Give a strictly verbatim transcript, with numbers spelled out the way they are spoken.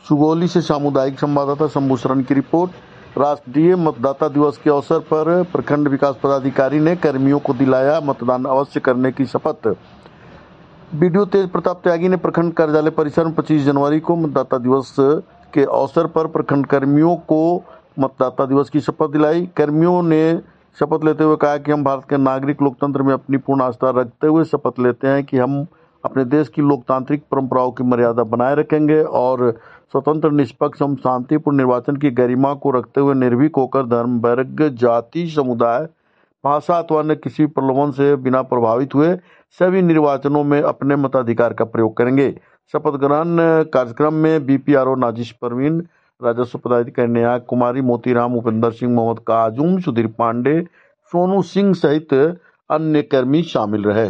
सुगौली से सामुदायिक संवाददाता शंभू शरण की रिपोर्ट। राष्ट्रीय मतदाता दिवस के अवसर पर प्रखंड विकास पदाधिकारी ने कर्मियों को दिलाया मतदान अवश्य करने की शपथ। बीडीओ तेज प्रताप त्यागी ने प्रखंड कार्यालय परिसर में पच्चीस जनवरी को मतदाता दिवस के अवसर पर प्रखंड कर्मियों को मतदाता दिवस की शपथ दिलाई। कर्मियों ने शपथ लेते हुए कहा कि हम भारत के नागरिक लोकतंत्र में अपनी पूर्ण आस्था रखते हुए शपथ लेते हैं कि हम अपने देश की लोकतांत्रिक परंपराओं की मर्यादा बनाए रखेंगे और स्वतंत्र, निष्पक्ष एवं शांतिपूर्ण निर्वाचन की गरिमा को रखते हुए निर्भीक होकर धर्म, वर्ग, जाति, समुदाय, भाषा अथवा अन्य किसी प्रलोभन से बिना प्रभावित हुए सभी निर्वाचनों में अपने मताधिकार का प्रयोग करेंगे। शपथ ग्रहण कार्यक्रम में बीपीआरओ नाजिश परवीन, राजस्व पदाधिकारी नेहा कुमारी, मोतीराम, उपेंद्र सिंह, मोहम्मद काजूम, सुधीर पांडे, सोनू सिंह सहित अन्य कर्मी शामिल रहे।